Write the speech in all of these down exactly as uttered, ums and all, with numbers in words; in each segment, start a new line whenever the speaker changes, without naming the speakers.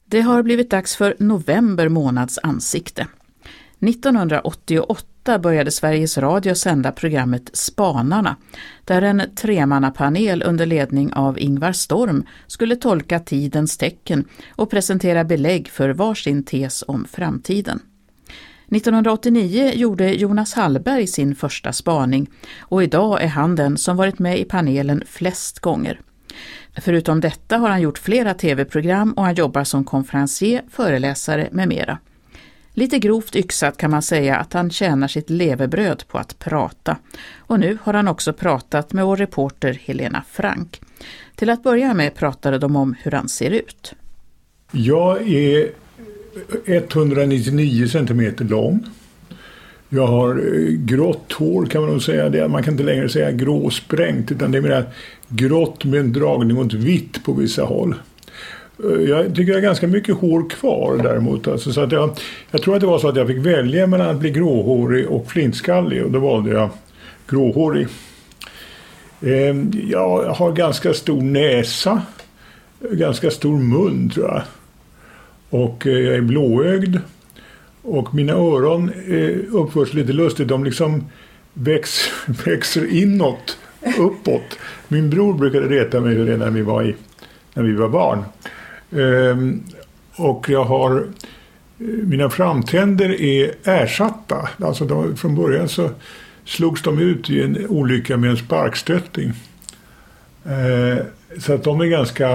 Det har blivit dags för november månads ansikte. nittonhundraåttioåtta började Sveriges Radio sända programmet Spanarna, där en tremannapanel under ledning av Ingvar Storm skulle tolka tidens tecken och presentera belägg för varsin tes om framtiden. nittonhundraåttionio gjorde Jonas Hallberg sin första spaning och idag är han den som varit med i panelen flest gånger. Förutom detta har han gjort flera tv-program och han jobbar som konferencier, föreläsare med mera. Lite grovt yxat kan man säga att han tjänar sitt levebröd på att prata. Och nu har han också pratat med vår reporter Helena Frank. Till att börja med pratade de om hur han ser ut.
Jag är etthundranittionio centimeter lång. Jag har grått hår kan man nog säga. Man kan inte längre säga gråsprängt utan det är mer grått med en dragning mot vitt på vissa håll. Jag tycker jag har ganska mycket hår kvar däremot. Alltså, så att jag, jag tror att det var så att jag fick välja mellan att bli gråhårig och flintskallig och då valde jag gråhårig. Jag har ganska stor näsa, ganska stor mun tror jag. Och jag är blåögd. Och mina öron uppförs lite lustigt. De liksom väx, växer inåt, uppåt. Min bror brukade reta mig redan när vi var, i, när vi var barn. Ehm, och jag har... Mina framtänder är ersatta. Alltså de, från början så slogs de ut i en olycka med en sparkstötting. Ehm, så att de är ganska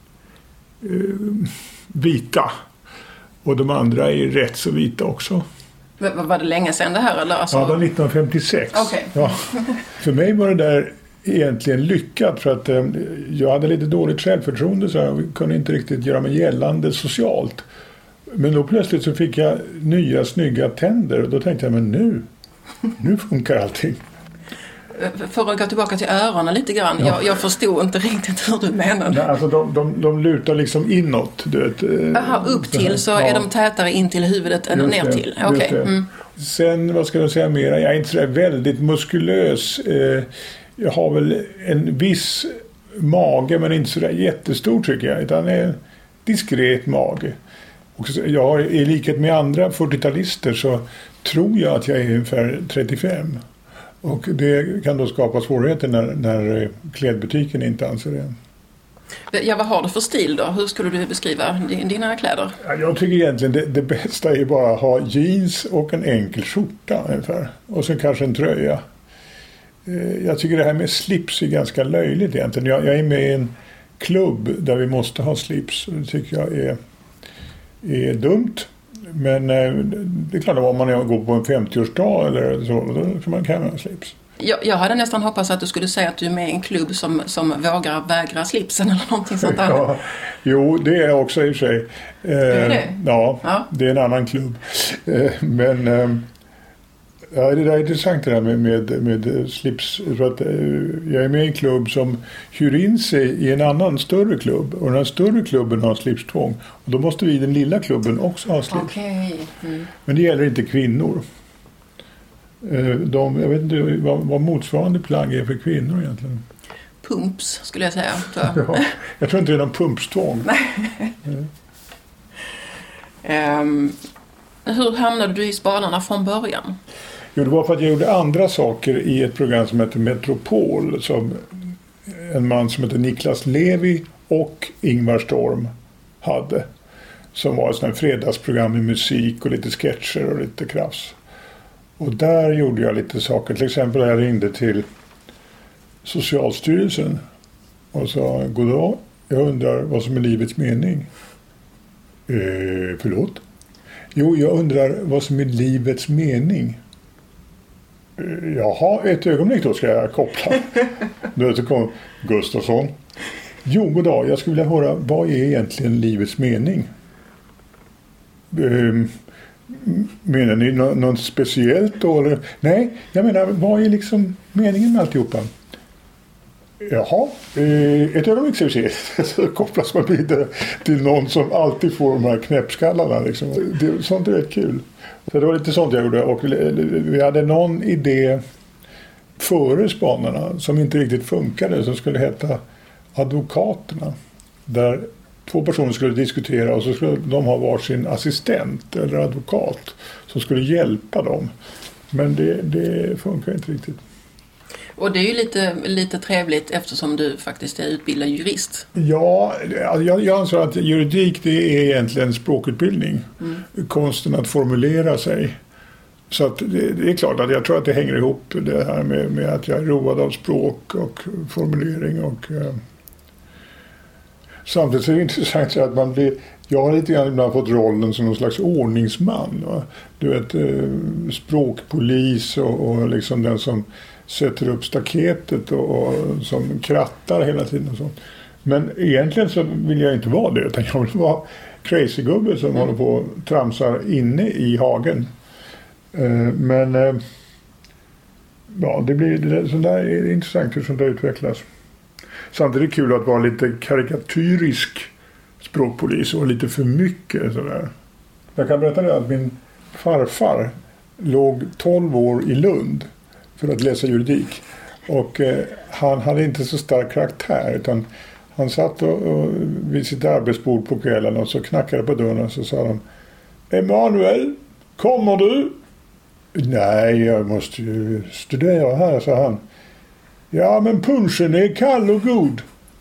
eh, vita. Och de andra är rätt så vita också.
V- var det länge sedan det här? Eller? Alltså...
Ja, det var nittonhundrafemtiosex.
Okay.
Ja. För mig var det där egentligen lyckat för att eh, jag hade lite dåligt självförtroende så jag kunde inte riktigt göra mig gällande socialt. Men då plötsligt så fick jag nya snygga tänder och då tänkte jag, men nu, nu funkar allting.
För att gå tillbaka till öronen lite grann. Ja. Jag, jag förstod inte riktigt hur du menade.
Nej, alltså de, de, de lutar liksom inåt. Du vet,
aha, upp till så, så är ja. de tätare in till huvudet än ner till. Okay. Mm.
Sen, vad ska jag säga mer? Jag är inte så där väldigt muskulös. Jag har väl en viss mage men inte så där jättestor tycker jag. Utan en diskret mage. Och jag har, i likhet med andra fyrtiotalister så tror jag att jag är ungefär trettiofem. Och det kan då skapa svårigheter när, när klädbutiken inte anser det.
Ja, vad har du för stil då? Hur skulle du beskriva dina kläder?
Ja, jag tycker egentligen det, det bästa är bara att ha jeans och en enkel skjorta ungefär. Och sen kanske en tröja. Jag tycker det här med slips är ganska löjligt egentligen. Jag, jag är med i en klubb där vi måste ha slips. Det tycker jag är, är dumt. Men det är klart att om man går på en femtioårsdag eller så, då kan man kan ha slips.
Jag, jag hade nästan hoppats att du skulle säga att du är med i en klubb som, som vågar vägra slipsen eller någonting sånt där.
Ja, jo, det är jag också i och för sig. Eh,
är det?
Ja, ja, det är en annan klubb. Eh, men eh, ja, det där är intressant det där med, med, med slips. För att, eh, jag är med i en klubb som hyr in sig i en annan större klubb. Och den här större klubben har slipstvång. Och då måste vi i den lilla klubben också ha slips.
Okay. Mm.
Men det gäller inte kvinnor. De, jag vet inte vad, vad motsvarande plagg är för kvinnor egentligen.
Pumps skulle jag säga. Så.
Ja, jag tror inte det är någon pumpstvång.
mm. um, hur hamnade du i Spanarna från början?
Jo, det var för att jag gjorde andra saker i ett program som heter Metropol. Som en man som heter Niklas Levi och Ingvar Storm hade. Som var ett sånt här fredagsprogram med musik och lite sketcher och lite krafs. Och där gjorde jag lite saker. Till exempel jag ringde till Socialstyrelsen och sa, goddag, jag undrar vad som är livets mening. Eh, förlåt? Jo, jag undrar vad som är livets mening. Eh, jaha, ett ögonblick då ska jag koppla. Då kom Gustafsson. Jo, goddag, jag skulle vilja höra, vad är egentligen livets mening? Eh, Menar ni nå- något speciellt då? Eller? Nej, jag menar, vad är liksom meningen med alltihopa? Jaha, eh, ett ögonblick ska vi se. Så kopplas man vidare till någon som alltid får de här knäppskallarna. Liksom. Det, sånt är rätt kul. Så det var lite sånt jag gjorde. Och vi hade någon idé före Spanarna som inte riktigt funkade. Som skulle heta Advokaterna. Där två personer skulle diskutera och så skulle de ha varsin assistent eller advokat som skulle hjälpa dem. Men det, det funkar inte riktigt.
Och det är ju lite, lite trevligt eftersom du faktiskt är utbildad jurist.
Ja, jag, jag anser att juridik det är egentligen språkutbildning. Mm. Konsten att formulera sig. Så att det, det är klart att jag tror att det hänger ihop det här med, med att jag är road av språk och formulering. Och, eh. Samtidigt är det intressant att man blir... Jag har lite grann ibland fått rollen som någon slags ordningsman. Va? Du vet, eh, språkpolis och, och liksom den som sätter upp staketet och, och som krattar hela tiden och sånt. Men egentligen så vill jag inte vara det, utan jag vill vara crazy-gubbe som mm. håller på och tramsar inne i hagen. Eh, men eh, ja, det blir det, så där är det intressant hur sånt där utvecklas. Samtidigt är det kul att vara lite karikatyrisk språkpolis och lite för mycket sådär. Jag kan berätta det att min farfar låg tolv år i Lund för att läsa juridik. Och eh, han hade inte så stark karaktär utan han satt och, och vid sitt arbetsbord på kvällen och så knackade på dörren och så sa de: Emanuel, kommer du? Nej, jag måste ju studera här, sa han. Ja, men punschen är kall och god.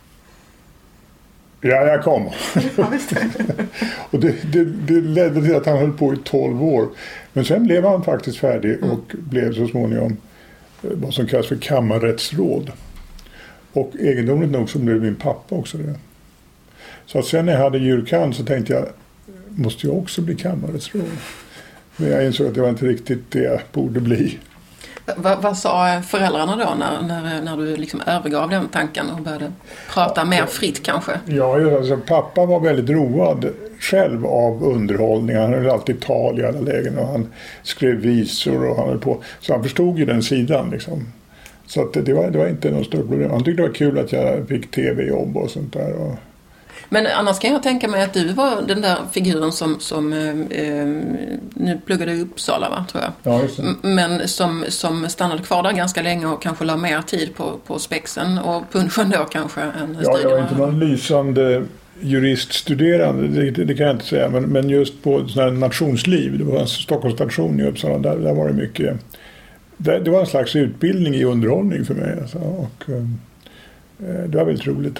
Ja, jag kommer. Och det, det, det ledde till att han höll på i tolv år. Men sen blev han faktiskt färdig och mm. blev så småningom vad som kallas för kammarrättsråd. Och egendomligt nog så blev min pappa också det. Så att sen när jag hade jurkan så tänkte jag, måste jag också bli kammarrättsråd? Men jag insåg att det var inte riktigt det jag borde bli.
Vad, vad sa föräldrarna då när, när, när du liksom övergav den tanken och började prata ja, mer fritt kanske?
Ja, alltså, pappa var väldigt road själv av underhållning. Han hade alltid tal i alla lägen och han skrev visor och han höll på. Så han förstod ju den sidan liksom. Så att det, det, var, det var inte något stort problem. Han tyckte det var kul att jag fick tv-jobb och sånt där. Och...
Men annars kan jag tänka mig att du var den där figuren som, som eh, nu pluggade i Uppsala, va, tror jag.
Ja, just det.
Men som, som stannade kvar där ganska länge och kanske la mer tid på, på spexen och punschen då kanske än
ja, jag var inte någon lysande juriststuderande, det, det, det kan jag inte säga. Men, men just på sån här nationsliv, det var en Stockholms station i Uppsala, där, där var det mycket... Det, det var en slags utbildning i underhållning för mig. Alltså, och eh, det var väldigt roligt.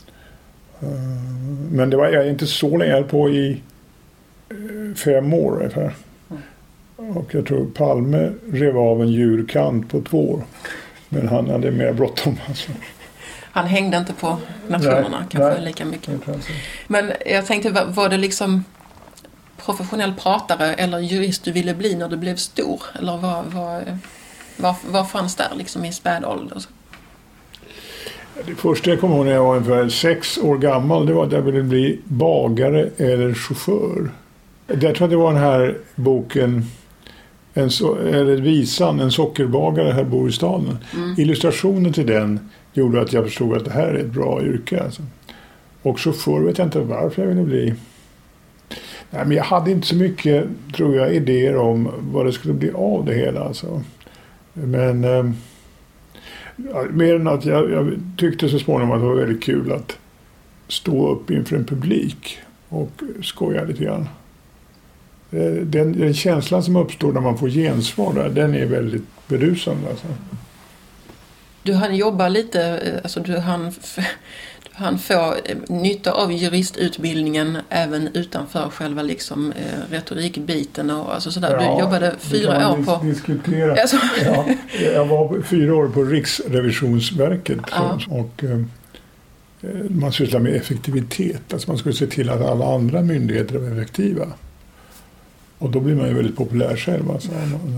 Men det var jag inte så länge på i fem år ungefär. Och jag tror Palme rev av en djurkant på två år. Men han hade mer bråttom alltså.
Han hängde inte på nationerna nej, kanske nej, lika mycket. Men jag tänkte, var, var det liksom professionell pratare eller jurist du ville bli när du blev stor? Eller vad, vad, vad, vad fanns där liksom i späd ålder?
Det första jag kom ihåg när jag var ungefär sex år gammal, det var att jag ville bli bagare eller chaufför. Jag tror att det var den här boken, en so- eller visan, en sockerbagare här bor i staden. Mm. Illustrationen till den gjorde att jag förstod att det här är ett bra yrke. Alltså. Och chaufför vet jag inte varför jag ville bli. Nej, men jag hade inte så mycket, tror jag, idéer om vad det skulle bli av det hela. Alltså. Men... Eh, Ja, mer än att jag, jag tyckte så småningom att det var väldigt kul att stå upp inför en publik och skoja lite grann. Den, den känslan som uppstår när man får gensvar där, den är väldigt berusande. Alltså.
Du hann jobba lite, alltså du hann, du hann få nytta av juristutbildningen även utanför själva liksom, eh, retorikbiten och alltså sådär.
Ja,
du jobbade fyra år på...
Diskutera. Alltså. Ja, jag var fyra år på Riksrevisionsverket ja. och eh, man sysslar med effektivitet. Alltså man skulle se till att alla andra myndigheter var effektiva. Och då blir man ju väldigt populär själv. Alltså.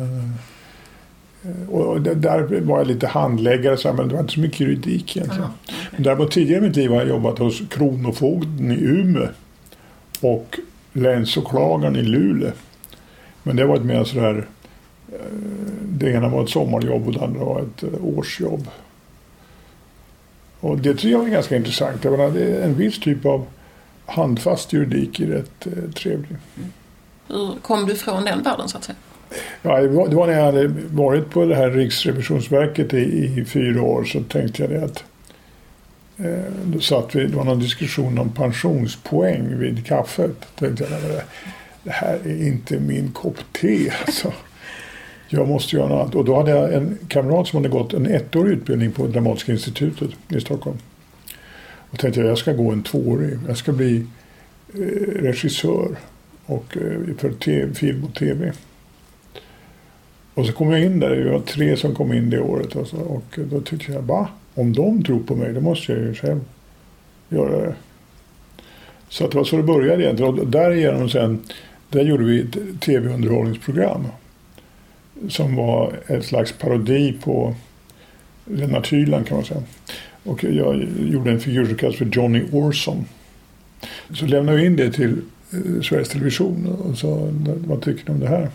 Och där var jag lite handläggare så men det var inte så mycket juridik egentligen. Aha, okay. Däremot tidigare i mitt liv har jag jobbat hos Kronofogden i Umeå och länsåklagaren i Luleå. Men det var ett mer sådär, det ena var ett sommarjobb och det andra var ett årsjobb. Och det tycker jag är ganska intressant. Jag menar, det är en viss typ av handfast juridik är rätt trevlig.
Mm. Hur kom du från den världen så att säga?
Ja, det var när jag hade varit på det här Riksrevisionsverket i, i fyra år så tänkte jag det att Då satt vi, det var någon diskussion om pensionspoäng vid kaffet. Då tänkte jag, det här är inte min kopp te alltså. Jag måste göra något annat. Och då hade jag en kamrat som hade gått en ettårig utbildning på Dramatiska institutet i Stockholm. Och tänkte jag, jag ska gå en tvåårig. Jag ska bli eh, regissör och, eh, för te- film och tv. Och så kom jag in där. Det var tre som kom in det året. Alltså, och då tyckte jag, va? Om de tror på mig, då måste jag ju själv göra det. Så att det var så det började egentligen. Och därigenom sen, där gjorde vi ett tv-underhållningsprogram. Som var ett slags parodi på Lennart Hyland kan man säga. Och jag gjorde en figur som kallas för Johnny Orson. Så lämnade vi in det till eh, Sveriges Television och sa, vad tycker ni om det här?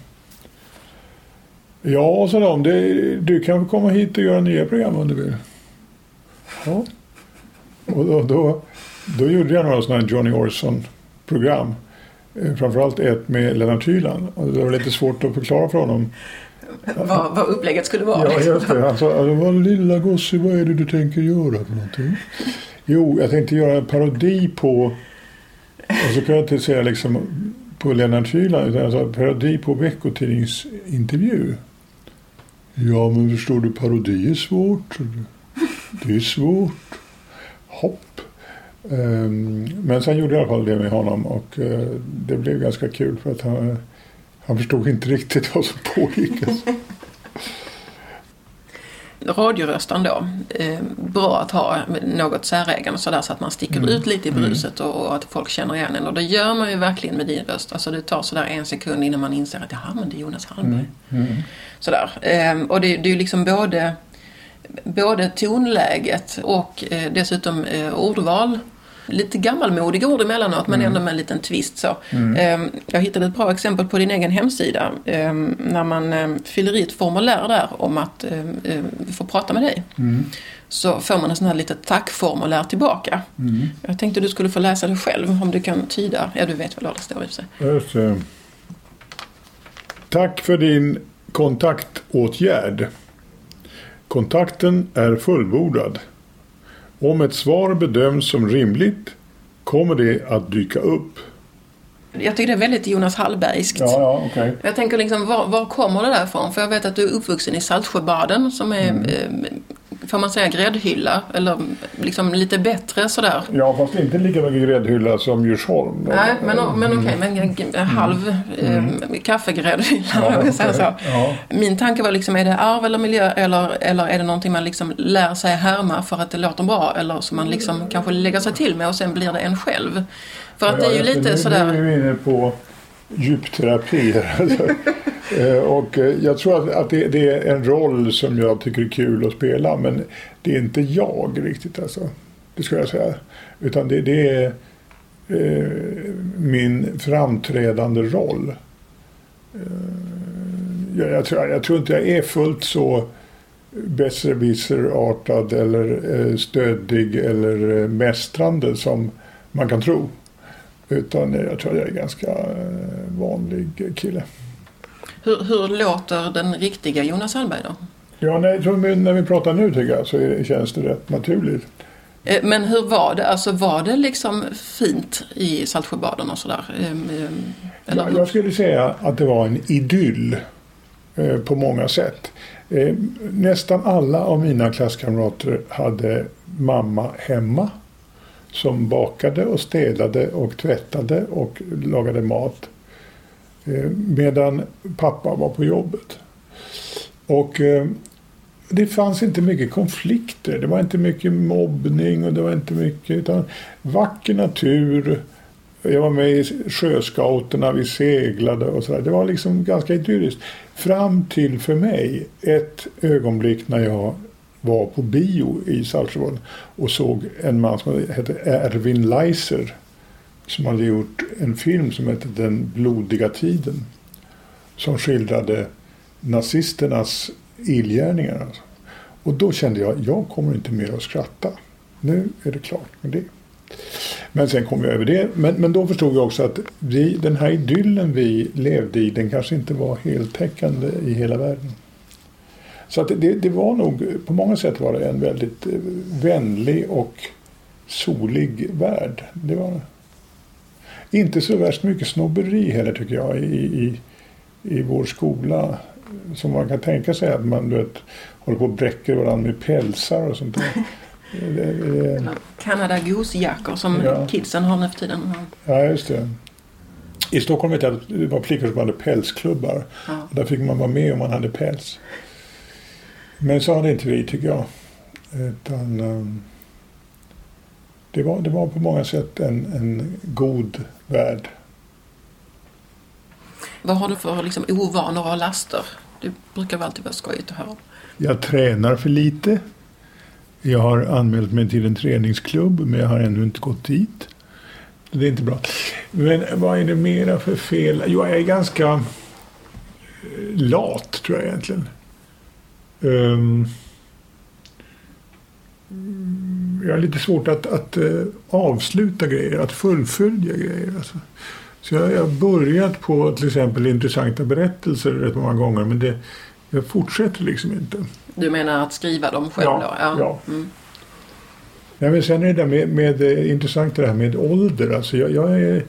Ja, sa de, det, du kan komma hit och göra nya program om du vill. Ja. Och då, då, då gjorde jag några sådana Johnny Orson-program. Framförallt ett med Lennart Hyland. Och det var lite svårt att förklara för honom.
Vad, vad upplägget skulle vara.
Ja, just det. Han sa, alltså, vad lilla gosse, vad är det du tänker göra för någonting? Jo, jag tänkte göra en parodi på, och så kan jag inte säga liksom på Lennart Hyland, utan alltså parodi på veckotidningsintervju. Ja, men förstår du, parodi är svårt. Det är svårt. Hopp. Um, men sen gjorde jag i alla fall det med honom och uh, det blev ganska kul för att han, han förstod inte riktigt vad som pågick. Alltså.
Radiorösten då, eh, bra att ha något särägen så där så att man sticker mm. ut lite i bruset och, och att folk känner igen en. Och det gör man ju verkligen med din röst. Alltså det tar sådär en sekund innan man inser att jaha, men det är Jonas Hallberg. Mm. Mm. Sådär. Eh, och det, det är ju liksom både, både tonläget och eh, dessutom eh, ordval. Lite gammalmodiga ord emellanåt men mm. ändå med en liten twist så. Mm. Jag hittade ett bra exempel på din egen hemsida när man fyller i ett formulär där om att få prata med dig. Mm. Så får man en sån här litet tackformulär tillbaka. Mm. Jag tänkte du skulle få läsa det själv om du kan tyda. Ja, du vet vad det står i sig.
Just, eh. Tack för din kontaktåtgärd. Kontakten är fullbordad. Om ett svar bedöms som rimligt kommer det att dyka upp.
Jag tycker det är väldigt Jonas Hallbergskt.
Ja, ja, okay.
Jag tänker liksom, var, var kommer det där ifrån? För jag vet att du är uppvuxen i Saltsjöbaden som är, mm. eh, får man säga, gräddhylla. Eller liksom lite bättre sådär.
Ja, fast inte lika mycket gräddhylla som Djursholm.
Nej, men, men okej, okay, men en halv mm. eh, kaffegräddhylla. Ja, okay. så. Ja. Min tanke var liksom, är det arv eller miljö eller, eller är det någonting man liksom lär sig härma för att det låter bra eller som man liksom mm. kanske lägger sig till med och sen blir det en själv. För att ja, det är ju lite nu, sådär... Nu
är vi inne på djupterapi här. Och jag tror att, att det, det är en roll som jag tycker är kul att spela. Men det är inte jag riktigt alltså. Det ska jag säga. Utan det, det är eh, min framträdande roll. Eh, jag, jag, tror, jag tror inte jag är fullt så besserwisser-artad eller eh, stödig eller eh, mästrande som man kan tro. Utan jag tror jag är ganska vanlig kille.
Hur, hur låter den riktiga Jonas Hallberg då?
Ja, nej, när vi pratar nu tycker jag så är det, känns det rätt naturligt.
Men hur var det? Alltså var det liksom fint i Saltsjöbaden och sådär? Eller?
Ja, jag skulle säga att det var en idyll på många sätt. Nästan alla av mina klasskamrater hade mamma hemma. Som bakade och städade och tvättade och lagade mat. Eh, medan pappa var på jobbet. Och eh, det fanns inte mycket konflikter. Det var inte mycket mobbning och det var inte mycket utan vacker natur. Jag var med i sjöscouterna, vi seglade och sådär. Det var liksom ganska idylliskt. Fram till för mig ett ögonblick när jag var på bio i Saltsjöbaden och såg en man som hette Erwin Leiser som hade gjort en film som hette Den blodiga tiden som skildrade nazisternas illgärningar. Alltså. Och då kände jag, jag kommer inte mer att skratta. Nu är det klart med det. Men sen kom jag över det. Men, men då förstod jag också att vi, den här idyllen vi levde i, den kanske inte var heltäckande i hela världen. Så att det, det var nog, på många sätt var det en väldigt vänlig och solig värld. Det var inte så värst mycket snobberi heller tycker jag i, i, i vår skola. Som man kan tänka sig att man du vet, håller på och bräcker varandra med pälsar och sånt där. det, det,
Canada Goose-jackor som ja. Kidsen har nu för tiden.
Ja, just det. I Stockholm vet jag att det var flickor som hade pälsklubbar. Ja. Där fick man vara med om man hade päls. Men så hade inte vi tycker jag. Utan, um, det, var, det var på många sätt en, en god värld.
Vad har du för liksom, ovanor och laster? Det brukar väl alltid vara skojigt att höra.
Jag tränar för lite. Jag har anmält mig till en träningsklubb men jag har ännu inte gått dit. Det är inte bra. Men vad är det mera för fel? Jo, jag är ganska lat tror jag egentligen. Um, jag har lite svårt att, att uh, avsluta grejer, att fullfölja grejer. Alltså. Så jag, jag har börjat på till exempel intressanta berättelser rätt många gånger men det, jag fortsätter liksom inte.
Du menar att skriva dem själv
ja,
då? Ja.
ja.
Mm.
Ja, men sen är det där med, med intressant det här med ålder. Alltså jag, jag, är,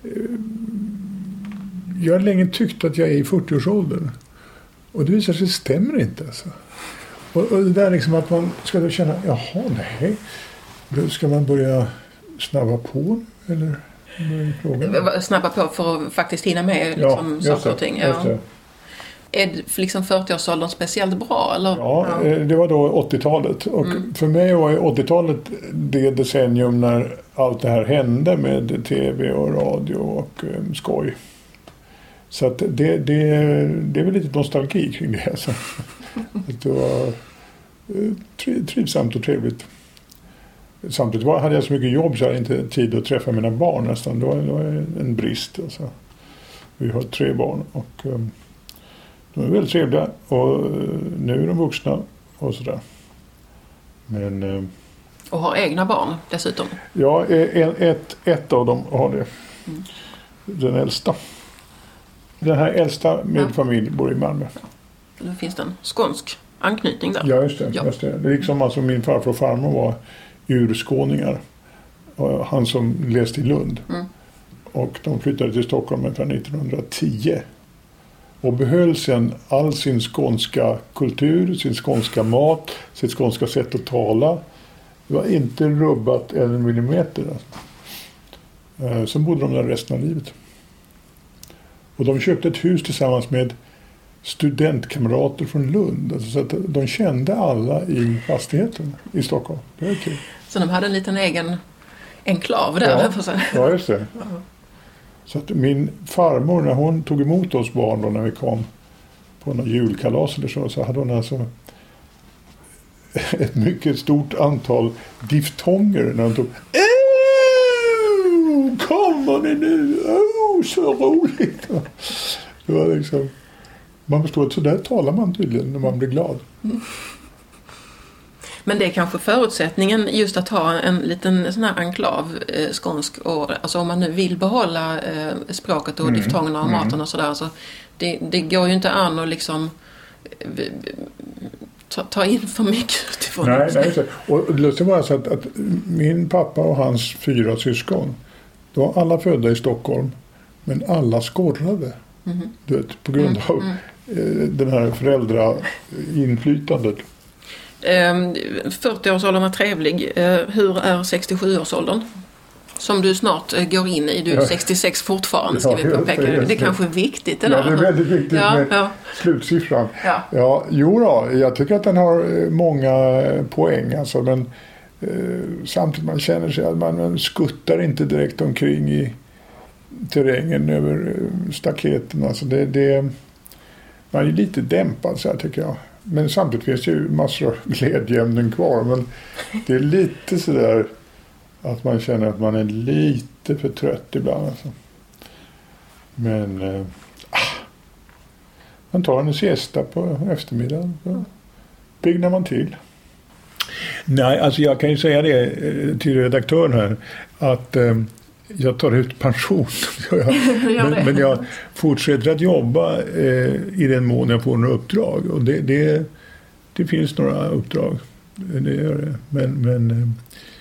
jag har länge tyckt att jag är i fyrtioårsåldern. Och det visar sig stämmer inte. Alltså. Och, och det där liksom att man ska då känna, jaha, nej. Då ska man börja snabba på eller?
Snabba på för att faktiskt hinna med liksom,
ja,
saker och ting. Ja. Är liksom fyrtioårsåldern speciellt bra? Eller?
Ja, ja, det var då åttiotalet. Och mm. för mig var åttiotalet det decennium när allt det här hände med tv och radio och um, skoj. Så att det, det, det är väl lite nostalgi kring det. Alltså. Att det var uh, trivsamt och trevligt. Samtidigt var, hade jag så mycket jobb så jag hade inte tid att träffa mina barn nästan. Det var, det var en brist. Alltså. Vi har tre barn och um, de är väldigt trevliga och nu är de vuxna och sådär. Men, uh,
och har egna barn dessutom?
Ja, ett, ett av dem har det. Mm. Den äldsta. Den här äldsta med ja. familj bor i Malmö. Ja.
Då finns det en skånsk anknytning där.
Ja, just det. Ja. Just det. Det är liksom alltså min farfar och farmor var urskåningar. Han som läste i Lund. Mm. Och de flyttade till Stockholm ungefär nittonhundratio. Och behöll sen all sin skånska kultur, sin skånska mat, sitt skånska sätt att tala. Det var inte rubbat en millimeter. Alltså. Sen bodde de där resten av livet. Och de köpte ett hus tillsammans med studentkamrater från Lund. Alltså så att de kände alla i fastigheten i Stockholm. Det är kul.
Så de hade en liten egen enklav där?
Ja, ja just det. Så att min farmor, när hon tog emot oss barn då, när vi kom på några julkalas eller så, så hade hon alltså ett mycket stort antal diftonger när hon tog Åh, kommer ni nu? Åh, så roligt! Det var liksom, man förstår att så där talar man tydligen när man blir glad. Mm.
Men det är kanske förutsättningen just att ha en liten sån här enklav eh, skånsk och alltså om man nu vill behålla eh, språket och mm. diftongerna och mm. maten och sådär så det, det går ju inte an att liksom eh, ta, ta in för mycket utifrån.
Nej, nej så. Och det var så att, att min pappa och hans fyra syskon då var alla födda i Stockholm men alla skorrade mm. du vet, på grund av mm. eh, den här föräldrainflytandet.
fyrtioårsåldern är trevlig. Hur är sextiosjuårsåldern? Som du snart går in i. Du är ja. sextiosex fortfarande ska ja, vi påpeka. Det, det kanske är viktigt. Det
ja,
där.
det är väldigt viktigt ja, med ja. slutsiffran. Ja. Ja, jo då, jag tycker att den har många poäng. Alltså, men eh, samtidigt man känner sig att man skuttar inte direkt omkring i terrängen över staketen. Alltså det, det, man är lite dämpad så här tycker jag. Men samtidigt finns det ju massor av glädjeämnen kvar. Men det är lite sådär att man känner att man är lite för trött ibland. Alltså. Men äh, man tar en siesta på eftermiddagen. Så piggnar man till. Nej, alltså jag kan ju säga det till redaktören här. Att äh, jag tar ut pension. men, men jag fortsätter att jobba eh, i den mån jag får några uppdrag. Och det, det, det finns några uppdrag. Det gör det. Men, men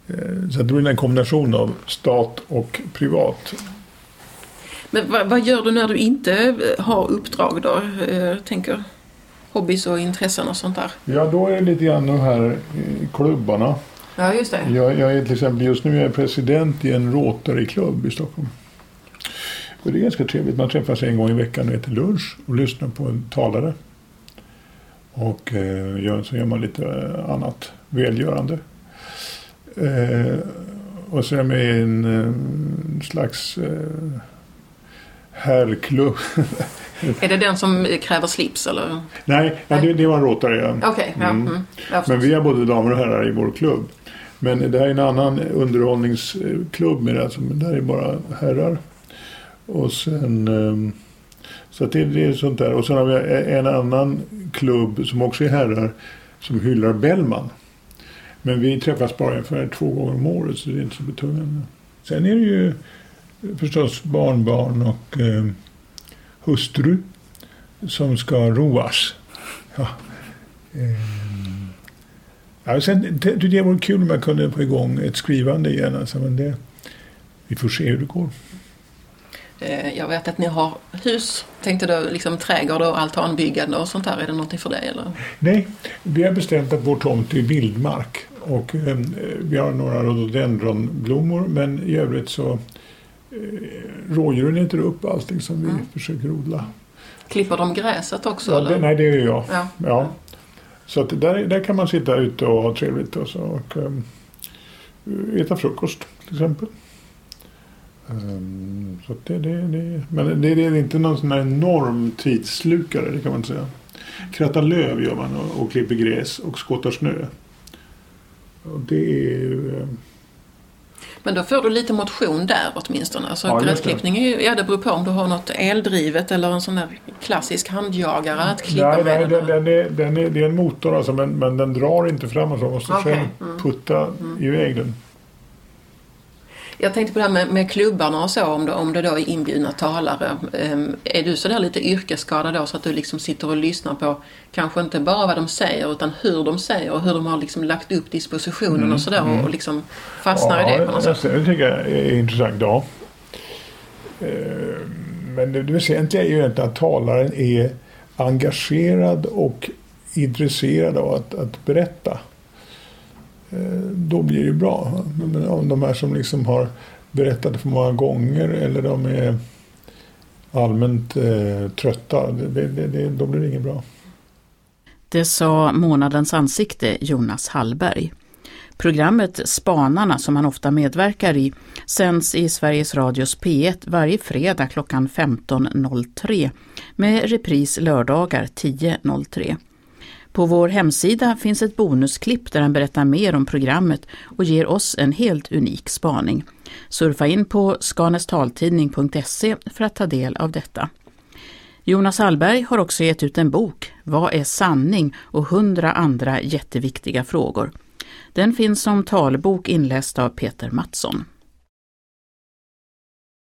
Så det blir en kombination av stat och privat.
Men vad, vad gör du när du inte har uppdrag då? Jag tänker hobbys och intressen och sånt där.
Ja, då är det lite grann de här klubbarna.
Ja, just det.
Jag, jag är till exempel just nu är jag president i en Rotary-klubb i Stockholm. Och det är ganska trevligt. Man träffas en gång i veckan och äter lunch och lyssnar på en talare. Och eh, gör, så gör man lite annat välgörande. Eh, och så är jag med i en, en slags eh, herrklubb.
Är det den som kräver slips eller?
Nej, ja, det, det var en Rotary. Ja.
Okej, okay, ja. Mm. Mm.
Men vi har både damer och herrar i vår klubb. Men det här är en annan underhållningsklubb med det, alltså, men där är bara herrar. Och sen så att det, det är sånt där. Och sen har vi en annan klubb som också är herrar som hyllar Bellman. Men vi träffas bara ungefär två gånger om året, så det är inte så betungande. Sen är det ju förstås barnbarn och eh, hustru som ska roas. Ja. Eh, ja, sen det, det vore kul om man kunde få igång ett skrivande igen. Alltså, men det, vi får se hur det går.
Jag vet att ni har hus, tänkte du liksom trädgård och altanbyggande och sånt där. Är det någonting för dig eller?
Nej, vi har bestämt att vår tomt är vildmark och eh, vi har några rhododendronblommor, men i övrigt så eh, rådjuren äter upp allting som vi mm. försöker odla.
Klipper de gräset också?
Ja,
eller?
Det, nej, det är jag.
Ja.
Ja. Så att där, där kan man sitta ute och ha trevligt och, så, och um, äta frukost till exempel. Um, så det, det, det, men det, det är inte någon sån här enorm tidslukare, det kan man säga. Kratta löv gör man och, och klipper gräs och skottar snö. Och det är... Um...
Men då får du lite motion där åtminstone. Alltså
ja,
gräsklippning är ju, ja, det beror på om du har något eldrivet eller en sån där klassisk handjagare att klippa
nej,
med.
Nej, den, den är, den är, det är en motor alltså, men, men den drar inte fram och så. Man måste
okay.
själv putta mm. iväg den.
Jag tänkte på det här med, med klubbarna och så, om det, om det då är inbjudna talare. Um, är du så där lite yrkesskadad då så att du liksom sitter och lyssnar på kanske inte bara vad de säger utan hur de säger och hur de har liksom lagt upp dispositionen mm, och sådär mm. och liksom fastnar ja, i det på något sätt?
Det tycker jag är intressant, ja. Men det väsentliga är ju inte att talaren är engagerad och intresserad av att, att berätta. Då blir det bra. Men om de här som liksom har berättat för många gånger eller de är allmänt eh, trötta, det, det, det, då blir det inget bra.
Det sa Månadens ansikte Jonas Hallberg. Programmet Spanarna, som han ofta medverkar i, sänds i Sveriges Radios P ett varje fredag klockan femton noll tre med repris lördagar tio noll tre. På vår hemsida finns ett bonusklipp där han berättar mer om programmet och ger oss en helt unik spaning. Surfa in på skanestaltidning punkt se för att ta del av detta. Jonas Hallberg har också gett ut en bok, Vad är sanning? Och hundra andra jätteviktiga frågor. Den finns som talbok inläst av Peter Mattsson.